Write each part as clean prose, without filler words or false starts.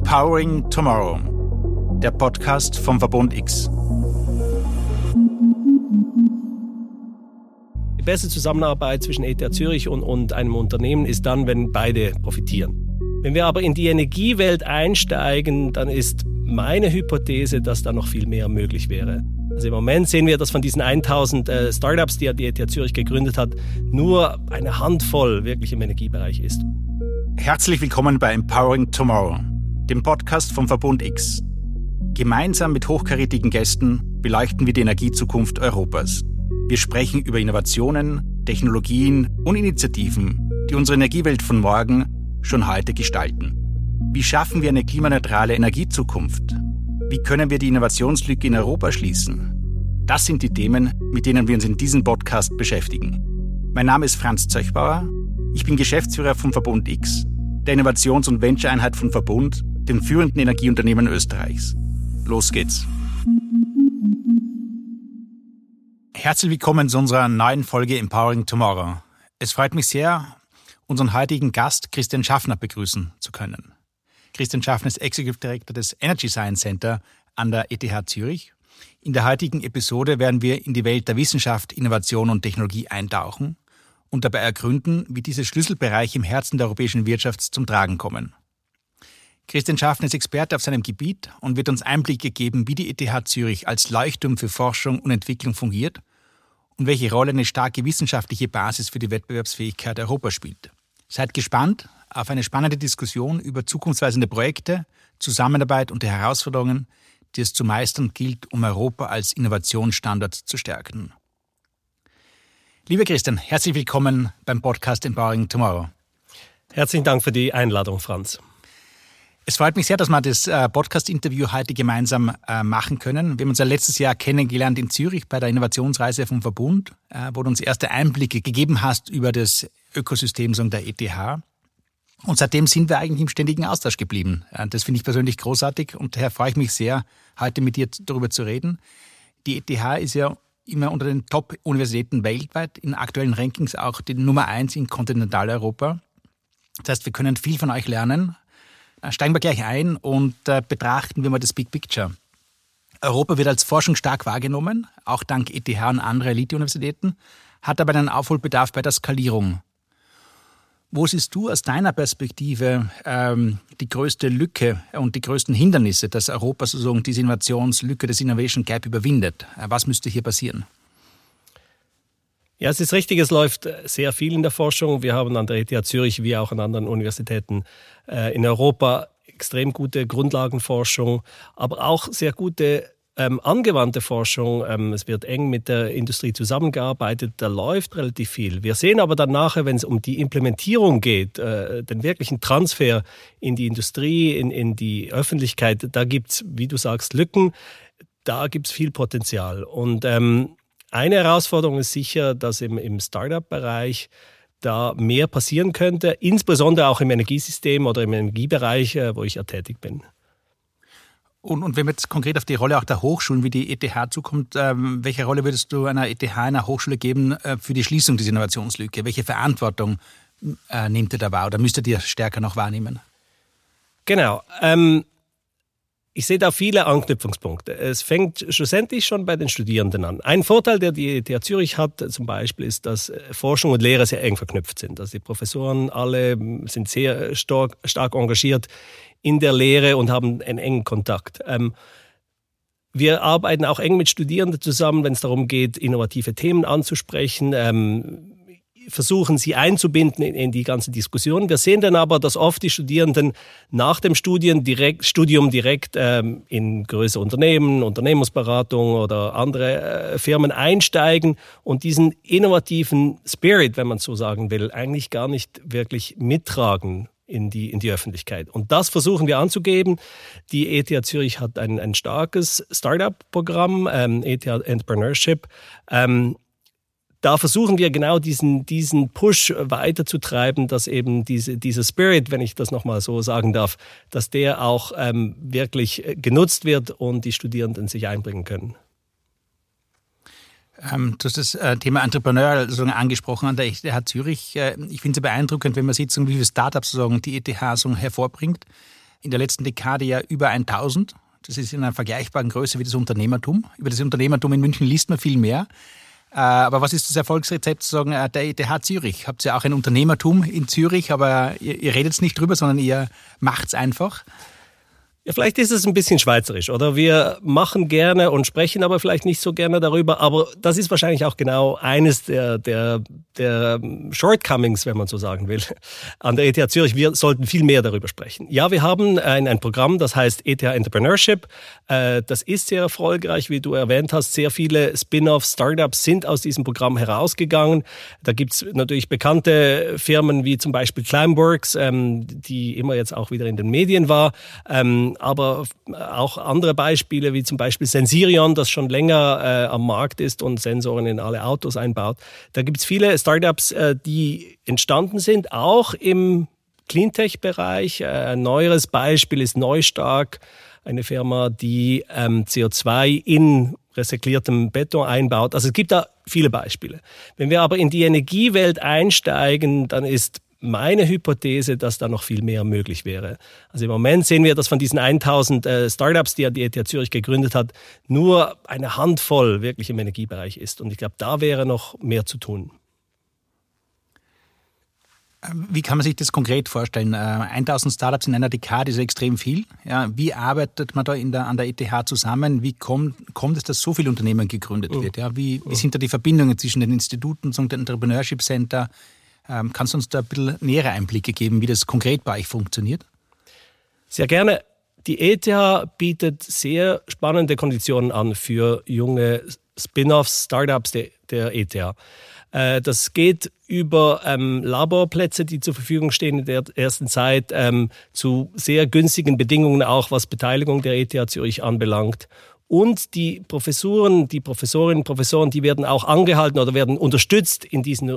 Empowering Tomorrow, der Podcast vom Verbund X. Die beste Zusammenarbeit zwischen ETH Zürich und einem Unternehmen ist dann, wenn beide profitieren. Wenn wir aber in die Energiewelt einsteigen, dann ist meine Hypothese, dass da noch viel mehr möglich wäre. Also im Moment sehen wir, dass von diesen 1000 Startups, die ETH Zürich gegründet hat, nur eine Handvoll wirklich im Energiebereich ist. Herzlich willkommen bei Empowering Tomorrow, dem Podcast vom Verbund X. Gemeinsam mit hochkarätigen Gästen beleuchten wir die Energiezukunft Europas. Wir sprechen über Innovationen, Technologien und Initiativen, die unsere Energiewelt von morgen schon heute gestalten. Wie schaffen wir eine klimaneutrale Energiezukunft? Wie können wir die Innovationslücke in Europa schließen? Das sind die Themen, mit denen wir uns in diesem Podcast beschäftigen. Mein Name ist Franz Zöchbauer. Ich bin Geschäftsführer vom Verbund X, der Innovations- und Venture-Einheit von Verbund, den führenden Energieunternehmen Österreichs. Los geht's. Herzlich willkommen zu unserer neuen Folge Empowering Tomorrow. Es freut mich sehr, unseren heutigen Gast Christian Schaffner begrüßen zu können. Christian Schaffner ist Executive Director des Energy Science Center an der ETH Zürich. In der heutigen Episode werden wir in die Welt der Wissenschaft, Innovation und Technologie eintauchen und dabei ergründen, wie diese Schlüsselbereiche im Herzen der europäischen Wirtschaft zum Tragen kommen. Christian Schaffner ist Experte auf seinem Gebiet und wird uns Einblicke geben, wie die ETH Zürich als Leuchtturm für Forschung und Entwicklung fungiert und welche Rolle eine starke wissenschaftliche Basis für die Wettbewerbsfähigkeit Europas spielt. Seid gespannt auf eine spannende Diskussion über zukunftsweisende Projekte, Zusammenarbeit und die Herausforderungen, die es zu meistern gilt, um Europa als Innovationsstandort zu stärken. Lieber Christian, herzlich willkommen beim Podcast Empowering Tomorrow. Herzlichen Dank für die Einladung, Franz. Es freut mich sehr, dass wir das Podcast-Interview heute gemeinsam machen können. Wir haben uns ja letztes Jahr kennengelernt in Zürich bei der Innovationsreise vom Verbund, wo du uns erste Einblicke gegeben hast über das Ökosystem der ETH. Und seitdem sind wir eigentlich im ständigen Austausch geblieben. Das finde ich persönlich großartig und daher freue ich mich sehr, heute mit dir darüber zu reden. Die ETH ist ja immer unter den Top-Universitäten weltweit, in aktuellen Rankings auch die Nummer 1 in Kontinentaleuropa. Das heißt, wir können viel von euch lernen. Steigen wir gleich ein und betrachten wir mal das Big Picture. Europa wird als forschungsstark wahrgenommen, auch dank ETH und anderer Elite-Universitäten, hat aber einen Aufholbedarf bei der Skalierung. Wo siehst du aus deiner Perspektive die größte Lücke und die größten Hindernisse, dass Europa sozusagen diese Innovationslücke, das Innovation Gap überwindet? Was müsste hier passieren? Ja, es ist richtig, es läuft sehr viel in der Forschung. Wir haben an der ETH Zürich wie auch an anderen Universitäten in Europa extrem gute Grundlagenforschung, aber auch sehr gute angewandte Forschung. Es wird eng mit der Industrie zusammengearbeitet, da läuft relativ viel. Wir sehen aber dann nachher, wenn es um die Implementierung geht, den wirklichen Transfer in die Industrie, in die Öffentlichkeit, da gibt's, wie du sagst, Lücken, da gibt's viel Potenzial. Und eine Herausforderung ist sicher, dass im Startup-Bereich da mehr passieren könnte, insbesondere auch im Energiesystem oder im Energiebereich, wo ich ja tätig bin. Und wenn wir jetzt konkret auf die Rolle auch der Hochschulen, wie die ETH zukommt, welche Rolle würdest du einer ETH, einer Hochschule geben für die Schließung dieser Innovationslücke? Welche Verantwortung nehmt ihr da wahr oder müsstet ihr stärker noch wahrnehmen? Genau. Ich sehe da viele Anknüpfungspunkte. Es fängt schlussendlich schon bei den Studierenden an. Ein Vorteil, der die ETH Zürich hat zum Beispiel, ist, dass Forschung und Lehre sehr eng verknüpft sind. Also die Professoren alle sind sehr stark engagiert in der Lehre und haben einen engen Kontakt. Wir arbeiten auch eng mit Studierenden zusammen, wenn es darum geht, innovative Themen anzusprechen, versuchen, sie einzubinden in die ganze Diskussion. Wir sehen dann aber, dass oft die Studierenden nach dem Studium direkt in größere Unternehmen, Unternehmensberatung oder andere Firmen einsteigen und diesen innovativen Spirit, wenn man so sagen will, eigentlich gar nicht wirklich mittragen in die Öffentlichkeit. Und das versuchen wir anzugeben. Die ETH Zürich hat ein starkes Startup-Programm, ETH Entrepreneurship. Da versuchen wir genau diesen Push weiterzutreiben, dass eben dieser Spirit, wenn ich das nochmal so sagen darf, dass der auch wirklich genutzt wird und die Studierenden sich einbringen können. Du hast das Thema Entrepreneur angesprochen an der ETH Zürich. Ich finde es beeindruckend, wenn man sieht, wie viele Startups die ETH hervorbringt. in der letzten Dekade ja über 1000. Das ist in einer vergleichbaren Größe wie das Unternehmertum. Über das Unternehmertum in München liest man viel mehr. Aber was ist das Erfolgsrezept sozusagen der ETH Zürich? Habt ihr auch ein Unternehmertum in Zürich, aber ihr redet nicht drüber, sondern ihr macht's einfach? Ja, vielleicht ist es ein bisschen schweizerisch, oder? Wir machen gerne und sprechen aber vielleicht nicht so gerne darüber. Aber das ist wahrscheinlich auch genau eines der Shortcomings, wenn man so sagen will, an der ETH Zürich. Wir sollten viel mehr darüber sprechen. Ja, wir haben ein Programm, das heißt ETH Entrepreneurship. Das ist sehr erfolgreich, wie du erwähnt hast. Sehr viele Spin-off-Startups sind aus diesem Programm herausgegangen. Da gibt's natürlich bekannte Firmen wie zum Beispiel Climeworks, die immer jetzt auch wieder in den Medien war. Aber auch andere Beispiele, wie zum Beispiel Sensirion, das schon länger am Markt ist und Sensoren in alle Autos einbaut. Da gibt es viele Startups, die entstanden sind, auch im Cleantech-Bereich. Ein neueres Beispiel ist Neustark, eine Firma, die CO2 in recyceltem Beton einbaut. Also es gibt da viele Beispiele. Wenn wir aber in die Energiewelt einsteigen, dann ist meine Hypothese, dass da noch viel mehr möglich wäre. Also im Moment sehen wir, dass von diesen 1000 Startups, die die ETH Zürich gegründet hat, nur eine Handvoll wirklich im Energiebereich ist. Und ich glaube, da wäre noch mehr zu tun. Wie kann man sich das konkret vorstellen? 1000 Startups in einer Dekade ist extrem viel. Ja, wie arbeitet man da an der ETH zusammen? Wie kommt es, dass so viele Unternehmen gegründet wird? Ja, wie sind da die Verbindungen zwischen den Instituten und dem Entrepreneurship Center? Kannst du uns da ein bisschen nähere Einblicke geben, wie das konkret bei euch funktioniert? Sehr gerne. Die ETH bietet sehr spannende Konditionen an für junge Spin-offs, Startups der ETH. Das geht über Laborplätze, die zur Verfügung stehen in der ersten Zeit, zu sehr günstigen Bedingungen, auch was Beteiligung der ETH Zürich anbelangt. Und die Professoren, die werden auch angehalten oder werden unterstützt in diesen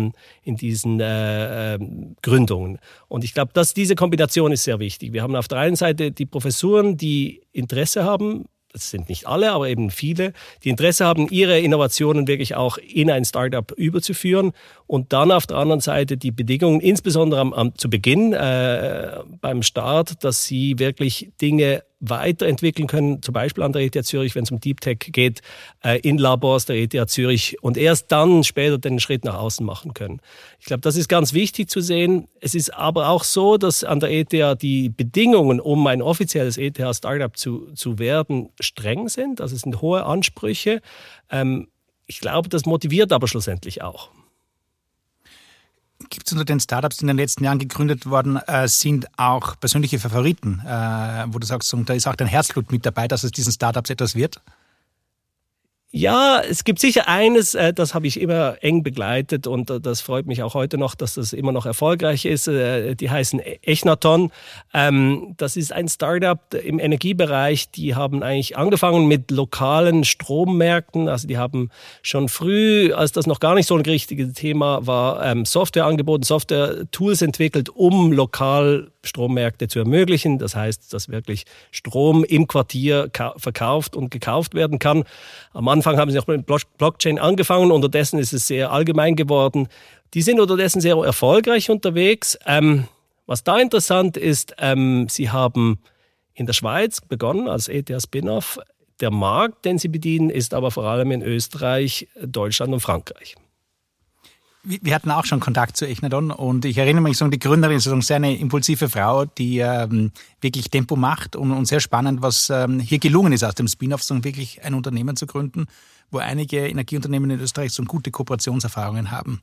Gründungen. Und ich glaube, diese Kombination ist sehr wichtig. Wir haben auf der einen Seite die Professoren, die Interesse haben, das sind nicht alle, aber eben viele, die Interesse haben, ihre Innovationen wirklich auch in ein Startup überzuführen. Und dann auf der anderen Seite die Bedingungen, insbesondere zu Beginn, beim Start, dass sie wirklich Dinge weiterentwickeln können, zum Beispiel an der ETH Zürich, wenn es um Deep Tech geht, in Labors der ETH Zürich und erst dann später den Schritt nach außen machen können. Ich glaube, das ist ganz wichtig zu sehen. Es ist aber auch so, dass an der ETH die Bedingungen, um ein offizielles ETH-Startup zu werden, streng sind. Also es sind hohe Ansprüche. Ich glaube, das motiviert aber schlussendlich auch. Gibt es unter den Startups, die in den letzten Jahren gegründet worden sind, auch persönliche Favoriten, wo du sagst, da ist auch dein Herzblut mit dabei, dass es diesen Startups etwas wird? Ja, es gibt sicher eines, das habe ich immer eng begleitet und das freut mich auch heute noch, dass das immer noch erfolgreich ist. Die heißen Echnaton. Das ist ein Startup im Energiebereich. Die haben eigentlich angefangen mit lokalen Strommärkten. Also die haben schon früh, als das noch gar nicht so ein richtiges Thema war, Software angeboten, Software-Tools entwickelt, um lokal Strommärkte zu ermöglichen. Das heißt, dass wirklich Strom im Quartier verkauft und gekauft werden kann. Am Anfang haben sie noch mit Blockchain angefangen, unterdessen ist es sehr allgemein geworden. Die sind unterdessen sehr erfolgreich unterwegs. Was da interessant ist, sie haben in der Schweiz begonnen als ETH-Spin-off. Der Markt, den sie bedienen, ist aber vor allem in Österreich, Deutschland und Frankreich. Wir hatten auch schon Kontakt zu Echnaton und ich erinnere mich, die Gründerin ist sehr eine impulsive Frau, die wirklich Tempo macht und sehr spannend, was hier gelungen ist aus dem Spin-off, wirklich ein Unternehmen zu gründen, wo einige Energieunternehmen in Österreich so gute Kooperationserfahrungen haben.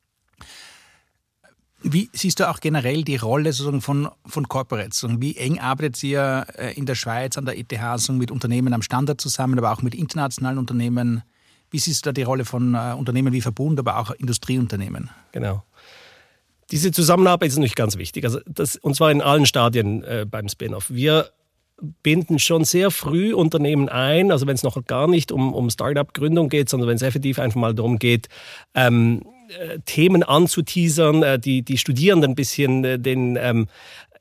Wie siehst du auch generell die Rolle von Corporates? Wie eng arbeitet ihr in der Schweiz an der ETH mit Unternehmen am Standort zusammen, aber auch mit internationalen Unternehmen? Wie siehst du da die Rolle von Unternehmen wie Verbund, aber auch Industrieunternehmen? Genau. Diese Zusammenarbeit ist natürlich ganz wichtig. Also und zwar in allen Stadien beim Spin-off. Wir binden schon sehr früh Unternehmen ein, also wenn es noch gar nicht um Start-up-Gründung geht, sondern wenn es effektiv einfach mal darum geht, Themen anzuteasern, die Studierenden ein bisschen den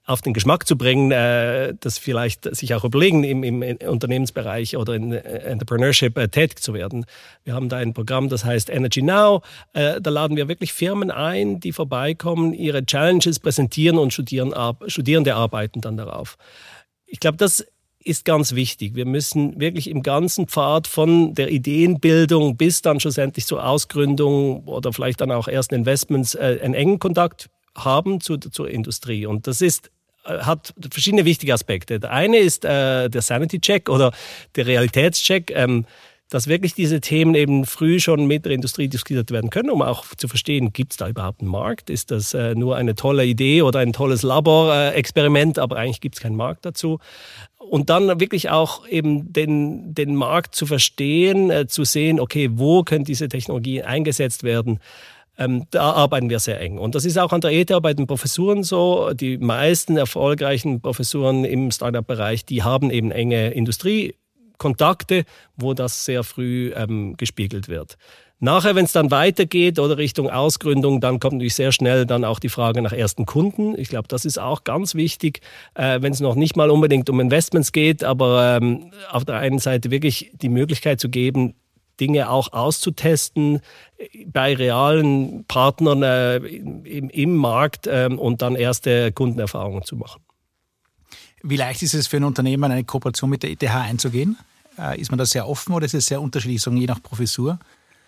auf den Geschmack zu bringen, das vielleicht sich auch überlegen, im Unternehmensbereich oder in Entrepreneurship tätig zu werden. Wir haben da ein Programm, das heißt Energy Now. Da laden wir wirklich Firmen ein, die vorbeikommen, ihre Challenges präsentieren und Studierende arbeiten dann darauf. Ich glaube, das ist ganz wichtig. Wir müssen wirklich im ganzen Pfad von der Ideenbildung bis dann schlussendlich zur Ausgründung oder vielleicht dann auch ersten Investments einen engen Kontakt haben zur Industrie. Und das hat verschiedene wichtige Aspekte. Der eine ist der Sanity-Check oder der Realitätscheck, dass wirklich diese Themen eben früh schon mit der Industrie diskutiert werden können, um auch zu verstehen, gibt es da überhaupt einen Markt? Ist das nur eine tolle Idee oder ein tolles Laborexperiment, aber eigentlich gibt es keinen Markt dazu? Und dann wirklich auch eben den Markt zu verstehen, zu sehen, okay, wo können diese Technologien eingesetzt werden? Da arbeiten wir sehr eng. Und das ist auch an der ETH bei den Professuren so. Die meisten erfolgreichen Professuren im Startup-Bereich, die haben eben enge Industriekontakte, wo das sehr früh gespiegelt wird. Nachher, wenn es dann weitergeht oder Richtung Ausgründung, dann kommt natürlich sehr schnell dann auch die Frage nach ersten Kunden. Ich glaube, das ist auch ganz wichtig, wenn es noch nicht mal unbedingt um Investments geht, aber auf der einen Seite wirklich die Möglichkeit zu geben, Dinge auch auszutesten bei realen Partnern im Markt und dann erste Kundenerfahrungen zu machen. Wie leicht ist es für ein Unternehmen, eine Kooperation mit der ETH einzugehen? Ist man da sehr offen oder ist es sehr unterschiedlich, je nach Professur?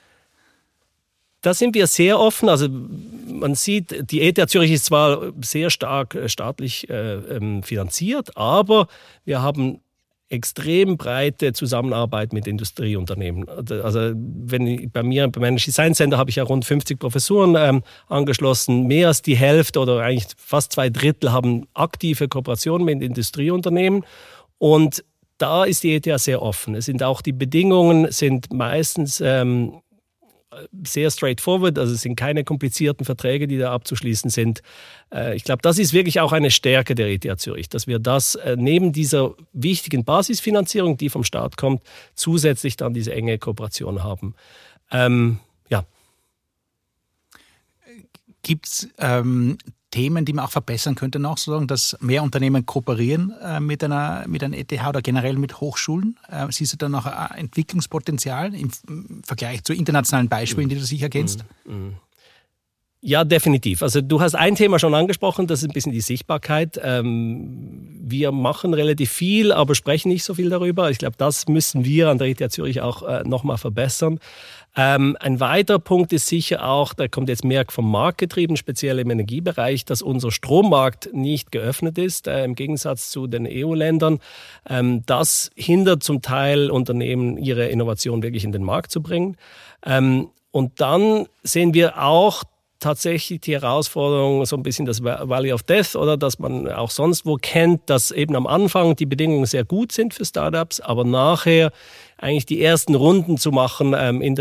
Da sind wir sehr offen. Also man sieht, die ETH Zürich ist zwar sehr stark staatlich finanziert, aber wir haben extrem breite Zusammenarbeit mit Industrieunternehmen. Also beim Energy Science Center habe ich ja rund 50 Professuren angeschlossen. Mehr als die Hälfte oder eigentlich fast 2/3 haben aktive Kooperationen mit Industrieunternehmen. Und da ist die ETH sehr offen. Die Bedingungen sind meistens sehr straightforward, also es sind keine komplizierten Verträge, die da abzuschließen sind. Ich glaube, das ist wirklich auch eine Stärke der ETH Zürich, dass wir das neben dieser wichtigen Basisfinanzierung, die vom Staat kommt, zusätzlich dann diese enge Kooperation haben. Ja. Gibt es Themen, die man auch verbessern könnte noch, sozusagen, dass mehr Unternehmen kooperieren mit einer ETH oder generell mit Hochschulen? Siehst du da noch ein Entwicklungspotenzial im Vergleich zu internationalen Beispielen, die du sicher kennst? Ja, definitiv. Also du hast ein Thema schon angesprochen, das ist ein bisschen die Sichtbarkeit. Wir machen relativ viel, aber sprechen nicht so viel darüber. Ich glaube, das müssen wir an der ETH Zürich auch nochmal verbessern. Ein weiterer Punkt ist sicher auch, da kommt jetzt mehr vom Markt getrieben, speziell im Energiebereich, dass unser Strommarkt nicht geöffnet ist, im Gegensatz zu den EU-Ländern. Das hindert zum Teil Unternehmen, ihre Innovation wirklich in den Markt zu bringen. Und dann sehen wir auch tatsächlich die Herausforderung, so ein bisschen das Valley of Death oder dass man auch sonst wo kennt, dass eben am Anfang die Bedingungen sehr gut sind für Startups, aber nachher eigentlich die ersten Runden zu machen in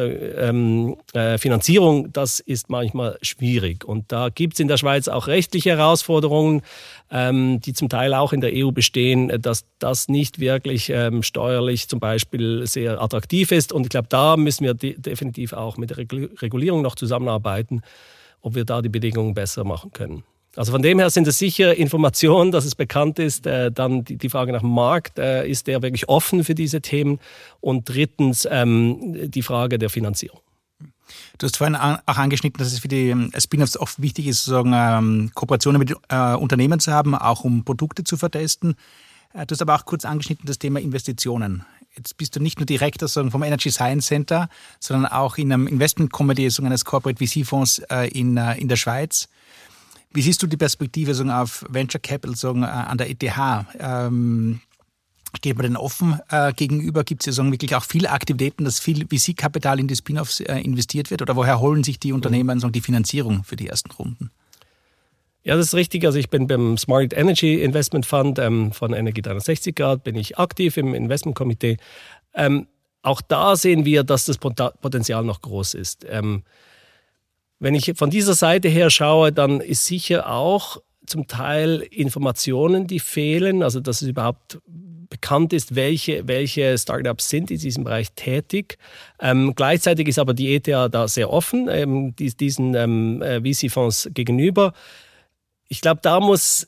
der Finanzierung, das ist manchmal schwierig. Und da gibt es in der Schweiz auch rechtliche Herausforderungen, die zum Teil auch in der EU bestehen, dass das nicht wirklich steuerlich zum Beispiel sehr attraktiv ist. Und ich glaube, da müssen wir definitiv auch mit der Regulierung noch zusammenarbeiten, ob wir da die Bedingungen besser machen können. Also von dem her sind es sicher Informationen, dass es bekannt ist. Dann die Frage nach dem Markt, ist der wirklich offen für diese Themen? Und drittens die Frage der Finanzierung. Du hast vorhin auch angeschnitten, dass es für die Spin-offs oft wichtig ist, sozusagen Kooperationen mit Unternehmen zu haben, auch um Produkte zu vertesten. Du hast aber auch kurz angeschnitten das Thema Investitionen. Jetzt bist du nicht nur Direktor vom Energy Science Center, sondern auch in einem Investment Committee eines Corporate VC-Fonds in der Schweiz. Wie siehst du die Perspektive auf Venture Capital an der ETH? Steht man denn offen gegenüber? Gibt es wirklich auch viele Aktivitäten, dass viel VC-Kapital in die Spin-offs investiert wird? Oder woher holen sich die Unternehmen die Finanzierung für die ersten Runden? Ja, das ist richtig. Also ich bin beim Smart Energy Investment Fund von Energie 360 Grad, bin ich aktiv im Investmentkomitee. Auch da sehen wir, dass das Potenzial noch groß ist. Wenn ich von dieser Seite her schaue, dann ist sicher auch zum Teil Informationen, die fehlen, also dass es überhaupt bekannt ist, welche Startups sind in diesem Bereich tätig. Gleichzeitig ist aber die ETH da sehr offen, diesen VC-Fonds gegenüber. Ich glaube, da muss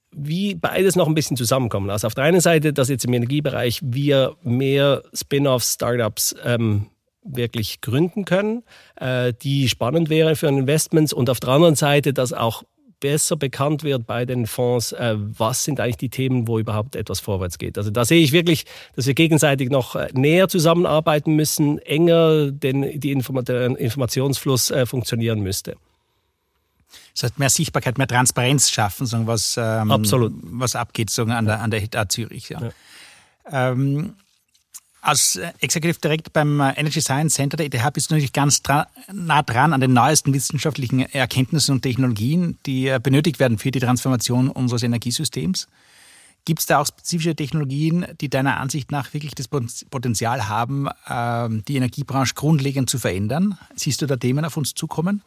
wie beides noch ein bisschen zusammenkommen. Also auf der einen Seite, dass jetzt im Energiebereich wir mehr Spin-offs, Startups wirklich gründen können, die spannend wären für Investments, und auf der anderen Seite, dass auch besser bekannt wird bei den Fonds, was sind eigentlich die Themen, wo überhaupt etwas vorwärts geht. Also da sehe ich wirklich, dass wir gegenseitig noch näher zusammenarbeiten müssen, enger der Informationsfluss funktionieren müsste. Das heißt, mehr Sichtbarkeit, mehr Transparenz schaffen, was abgeht an der ETH Zürich. Ja. Ja. Als Executive Director beim Energy Science Center der ETH bist du natürlich ganz nah dran an den neuesten wissenschaftlichen Erkenntnissen und Technologien, die benötigt werden für die Transformation unseres Energiesystems. Gibt es da auch spezifische Technologien, die deiner Ansicht nach wirklich das Potenzial haben, die Energiebranche grundlegend zu verändern? Siehst du da Themen auf uns zukommen?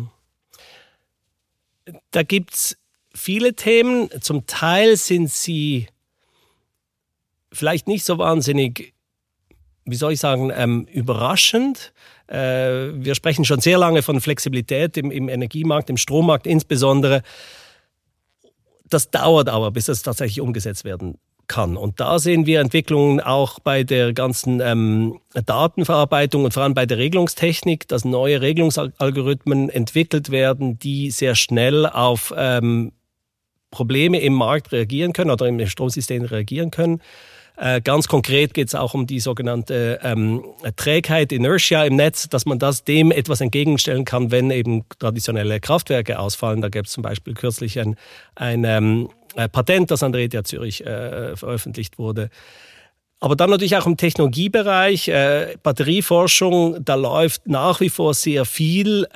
Da gibt es viele Themen. Zum Teil sind sie vielleicht nicht so wahnsinnig, wie soll ich sagen, überraschend. Wir sprechen schon sehr lange von Flexibilität im Energiemarkt, im Strommarkt insbesondere. Das dauert aber, bis das tatsächlich umgesetzt werden kann. Und da sehen wir Entwicklungen auch bei der ganzen Datenverarbeitung und vor allem bei der Regelungstechnik, dass neue Regelungsalgorithmen entwickelt werden, die sehr schnell auf Probleme im Markt reagieren können oder im Stromsystem reagieren können. Ganz konkret geht es auch um die sogenannte Trägheit, Inertia im Netz, dass man dem etwas entgegenstellen kann, wenn eben traditionelle Kraftwerke ausfallen. Da gab es zum Beispiel kürzlich ein Patent, das an der ETH Zürich veröffentlicht wurde. Aber dann natürlich auch im Technologiebereich, Batterieforschung, da läuft nach wie vor sehr viel.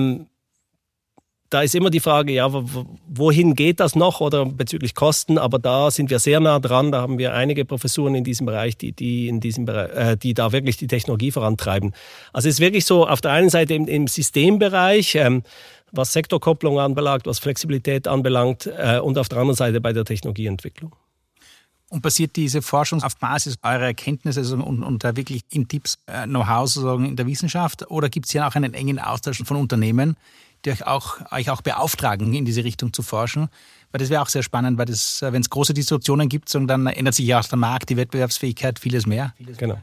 Da ist immer die Frage, ja, wohin geht das noch oder bezüglich Kosten? Aber da sind wir sehr nah dran. Da haben wir einige Professuren in diesem Bereich, die da wirklich die Technologie vorantreiben. Also es ist wirklich so, auf der einen Seite im Systembereich, was Sektorkopplung anbelangt, was Flexibilität anbelangt, und auf der anderen Seite bei der Technologieentwicklung. Und basiert diese Forschung auf Basis eurer Erkenntnisse und da wirklich in Tipps, Know-how sozusagen in der Wissenschaft? Oder gibt es hier auch einen engen Austausch von Unternehmen, die euch auch beauftragen, in diese Richtung zu forschen? Weil das wäre auch sehr spannend, weil wenn es große Disruptionen gibt, dann ändert sich ja auch der Markt, die Wettbewerbsfähigkeit, vieles mehr. Genau.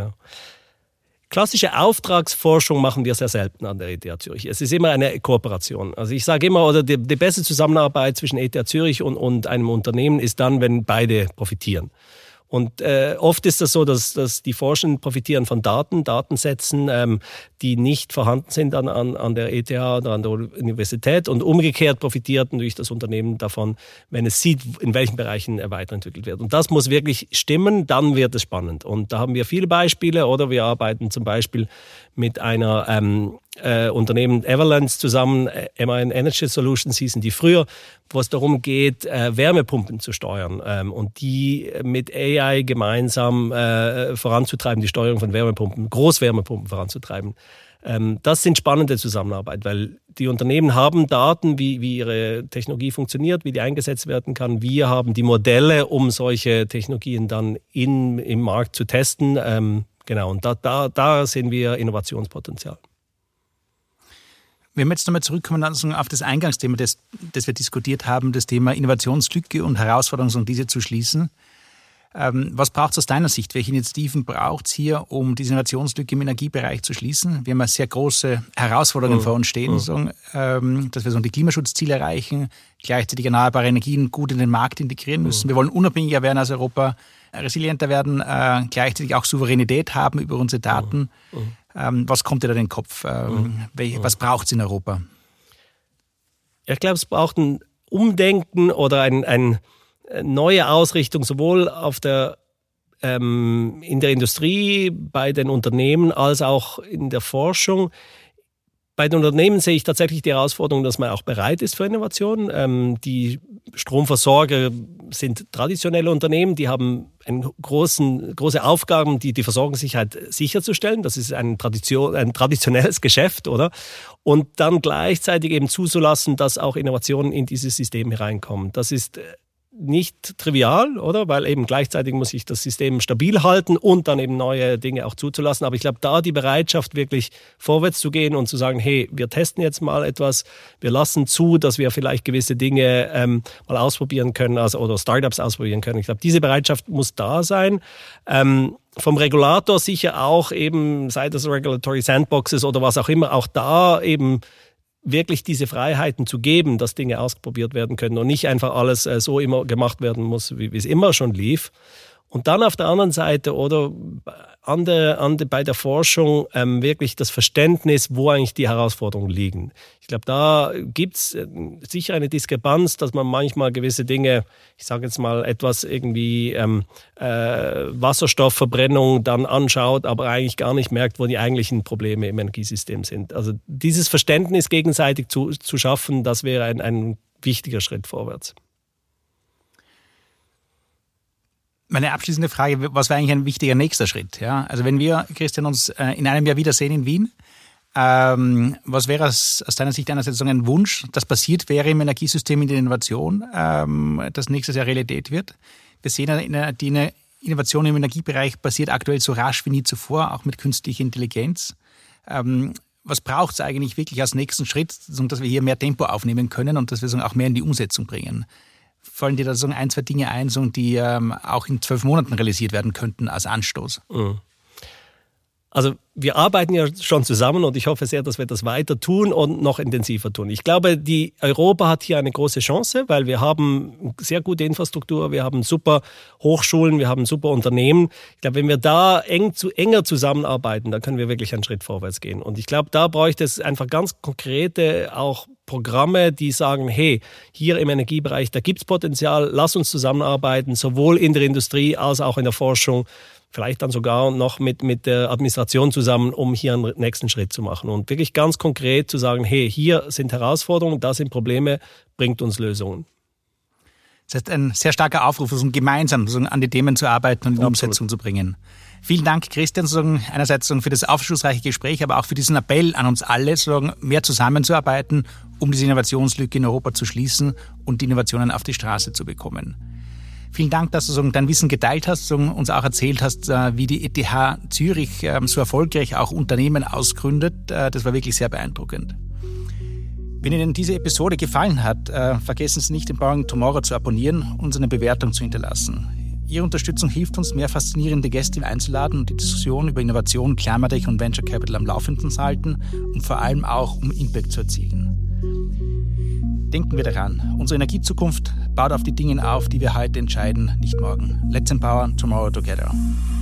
Klassische Auftragsforschung machen wir sehr selten an der ETH Zürich. Es ist immer eine Kooperation. Also ich sage immer, oder die beste Zusammenarbeit zwischen ETH Zürich und einem Unternehmen ist dann, wenn beide profitieren. Und oft ist das so, dass die Forschenden profitieren von Datensätzen, die nicht vorhanden sind an der ETH oder an der Universität. Und umgekehrt profitiert natürlich das Unternehmen davon, wenn es sieht, in welchen Bereichen er weiterentwickelt wird. Und das muss wirklich stimmen, dann wird es spannend. Und da haben wir viele Beispiele. Oder wir arbeiten zum Beispiel mit einer Unternehmen Everlands zusammen, MAN Energy Solutions hießen die früher, wo es darum geht, Wärmepumpen zu steuern und die mit AI gemeinsam voranzutreiben, die Steuerung von Wärmepumpen, Großwärmepumpen voranzutreiben. Das sind spannende Zusammenarbeit, weil die Unternehmen haben Daten, wie ihre Technologie funktioniert, wie die eingesetzt werden kann. Wir haben die Modelle, um solche Technologien dann im Markt zu testen. Genau, und da sehen wir Innovationspotenzial. Wenn wir jetzt nochmal zurückkommen auf das Eingangsthema, das wir diskutiert haben, das Thema Innovationslücke und Herausforderungen, um diese zu schließen. Was braucht es aus deiner Sicht? Welche Initiativen braucht es hier, um diese Innovationslücke im Energiebereich zu schließen? Wir haben ja sehr große Herausforderungen vor uns stehen, dass wir die Klimaschutzziele erreichen, gleichzeitig erneuerbare Energien gut in den Markt integrieren müssen. Wir wollen unabhängiger werden als Europa, resilienter werden, gleichzeitig auch Souveränität haben über unsere Daten. Was kommt dir da in den Kopf? Was braucht es in Europa? Ich glaube, es braucht ein Umdenken oder eine neue Ausrichtung, sowohl in der Industrie, bei den Unternehmen, als auch in der Forschung. Bei den Unternehmen sehe ich tatsächlich die Herausforderung, dass man auch bereit ist für Innovationen. Die Stromversorger sind traditionelle Unternehmen, die haben große Aufgaben, die Versorgungssicherheit sicherzustellen. Das ist ein traditionelles Geschäft, oder? Und dann gleichzeitig eben zuzulassen, dass auch Innovationen in dieses System hereinkommen. Das ist nicht trivial, oder? Weil eben gleichzeitig muss ich das System stabil halten und dann eben neue Dinge auch zuzulassen. Aber ich glaube, da die Bereitschaft wirklich vorwärts zu gehen und zu sagen, hey, wir testen jetzt mal etwas, wir lassen zu, dass wir vielleicht gewisse Dinge mal ausprobieren können, oder Startups ausprobieren können. Ich glaube, diese Bereitschaft muss da sein. Vom Regulator sicher auch eben, sei das Regulatory Sandboxes oder was auch immer, auch da eben wirklich diese Freiheiten zu geben, dass Dinge ausprobiert werden können und nicht einfach alles so immer gemacht werden muss, wie es immer schon lief. Und dann auf der anderen Seite oder bei der Forschung wirklich das Verständnis, wo eigentlich die Herausforderungen liegen. Ich glaube, da gibt's sicher eine Diskrepanz, dass man manchmal gewisse Dinge, ich sage jetzt mal etwas irgendwie Wasserstoffverbrennung dann anschaut, aber eigentlich gar nicht merkt, wo die eigentlichen Probleme im Energiesystem sind. Also dieses Verständnis gegenseitig zu schaffen, das wäre ein wichtiger Schritt vorwärts. Meine abschließende Frage, was wäre eigentlich ein wichtiger nächster Schritt? Ja? Also wenn wir, Christian, uns in einem Jahr wiedersehen in Wien, was wäre aus deiner Sicht einerseits so ein Wunsch, das passiert wäre im Energiesystem in der Innovation, das nächstes Jahr Realität wird? Wir sehen, die Innovation im Energiebereich passiert aktuell so rasch wie nie zuvor, auch mit künstlicher Intelligenz. Was braucht es eigentlich wirklich als nächsten Schritt, dass wir hier mehr Tempo aufnehmen können und dass wir auch mehr in die Umsetzung bringen? Fallen dir da so ein, zwei Dinge ein, die auch in 12 Monaten realisiert werden könnten als Anstoß? Also wir arbeiten ja schon zusammen und ich hoffe sehr, dass wir das weiter tun und noch intensiver tun. Ich glaube, Europa hat hier eine große Chance, weil wir haben sehr gute Infrastruktur, wir haben super Hochschulen, wir haben super Unternehmen. Ich glaube, wenn wir da enger zusammenarbeiten, dann können wir wirklich einen Schritt vorwärts gehen. Und ich glaube, da bräuchte es einfach ganz konkrete auch Programme, die sagen, hey, hier im Energiebereich, da gibt's Potenzial, lass uns zusammenarbeiten, sowohl in der Industrie als auch in der Forschung, vielleicht dann sogar noch mit der Administration zusammen, um hier einen nächsten Schritt zu machen und wirklich ganz konkret zu sagen, hey, hier sind Herausforderungen, da sind Probleme, bringt uns Lösungen. Das heißt, ein sehr starker Aufruf, gemeinsam an die Themen zu arbeiten und in die Umsetzung zu bringen. Vielen Dank, Christian, einerseits für das aufschlussreiche Gespräch, aber auch für diesen Appell an uns alle, mehr zusammenzuarbeiten, um diese Innovationslücke in Europa zu schließen und die Innovationen auf die Straße zu bekommen. Vielen Dank, dass du dein Wissen geteilt hast, uns auch erzählt hast, wie die ETH Zürich so erfolgreich auch Unternehmen ausgründet. Das war wirklich sehr beeindruckend. Wenn Ihnen diese Episode gefallen hat, vergessen Sie nicht, den Powering Tomorrow zu abonnieren und uns eine Bewertung zu hinterlassen. Ihre Unterstützung hilft uns, mehr faszinierende Gäste einzuladen und die Diskussion über Innovation, Climate Tech und Venture Capital am Laufenden zu halten und vor allem auch, um Impact zu erzielen. Denken wir daran, unsere Energiezukunft baut auf die Dinge auf, die wir heute entscheiden, nicht morgen. Let's empower tomorrow together.